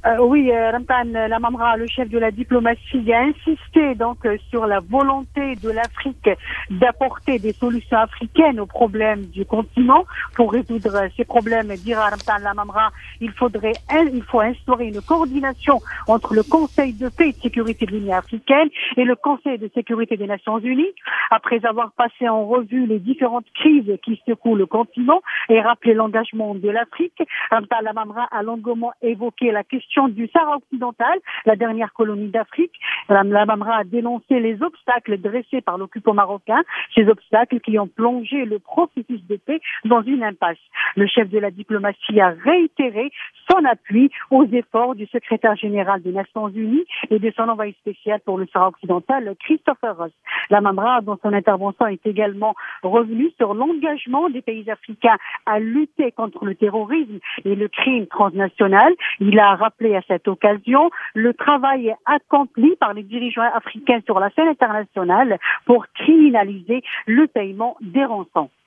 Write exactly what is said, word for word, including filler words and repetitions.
Euh, oui, euh, Ramtan Lamamra, le chef de la diplomatie, a insisté donc euh, sur la volonté de l'Afrique d'apporter des solutions africaines aux problèmes du continent. Pour résoudre ces problèmes, dira Ramtan Lamamra, il faudrait, il faut instaurer une coordination entre le Conseil de paix et de sécurité de l'Union africaine et le Conseil de sécurité des Nations unies. Après avoir passé en revue les différentes crises qui secouent le continent et rappelé l'engagement de l'Afrique, Ramtan Lamamra a longuement évoqué la question du Sahara occidental, la dernière colonie d'Afrique. Lamamra a dénoncé les obstacles dressés par l'occupant marocain, ces obstacles qui ont plongé le processus de paix dans une impasse. Le chef de la diplomatie a réitéré son appui aux efforts du secrétaire général des Nations unies et de son envoyé spécial pour le Sahara occidental, Christopher Ross. Lamamra, dans son intervention, est également revenu sur l'engagement des pays africains à lutter contre le terrorisme et le crime transnational. Il a rappelé à cette occasion le travail accompli par les dirigeants africains sur la scène internationale pour criminaliser le paiement des rançons.